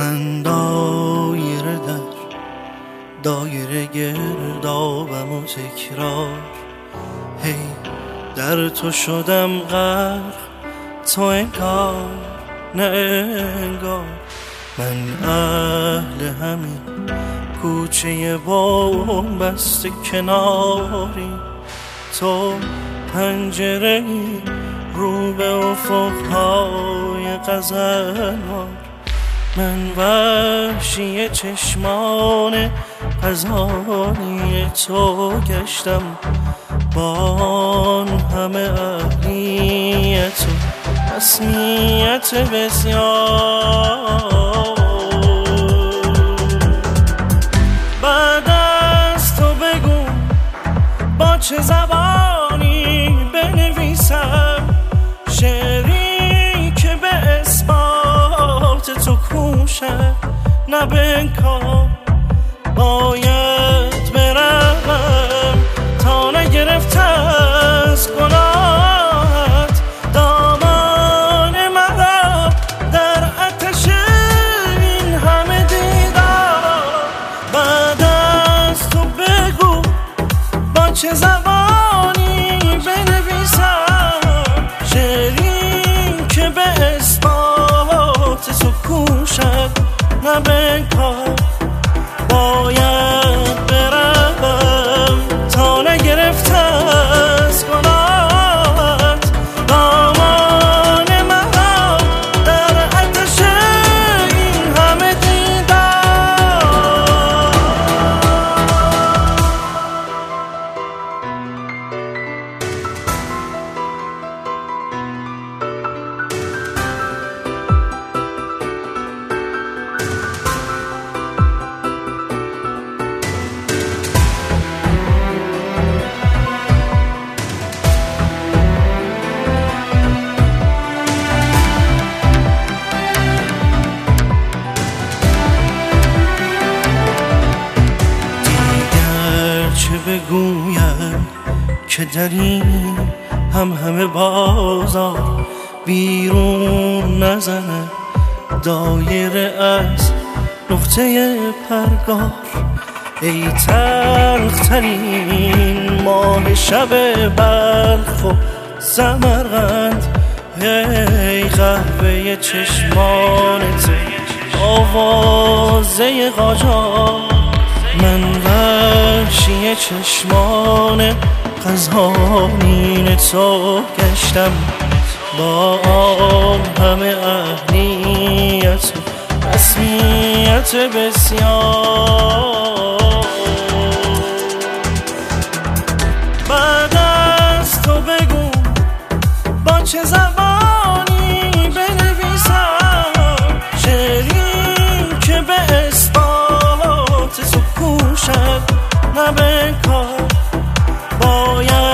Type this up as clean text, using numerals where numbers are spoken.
من دایره در دایره گردابم و تکرار، هی در تو شدم غرق، تو انگار نه انگار. من اهل همین کوچه بومبست کناری، تو پنجره‌ای رو به افقهای غزلوار. من وحشی چشمان غزالی تو گشتم، با آن همه اهلیت و رسمیت بسیار. بعد از تو بگو با چه زبانی بنویسم شعری که به اثبات تو کوشد نه بنکار. باید بروم تا نگرفته از گناهت دامان مرا در آتش این همه دیدار. بعد از تو بگو با چه زبانی بنویسم شعری که به اثبات تو کوشد نه بنکار. باید بروم تا نگرفته از گناهت دامان مرا در آتش این همه بگویم که در این همه بازار بیرون نزنه دایره از نقطه پرگار. ای تلخترین ماه شب بلخ و سمرقند، ای قهوه چشمانت آوازه قاجار. من وحشی چشمان غزالین تو گشتم، با آن همه اهلیت و رسمیت بسیار. بعد از تو بگو با چه زبانی بنویسم شعری که به اثبات تو کوشد نه بنکار. باید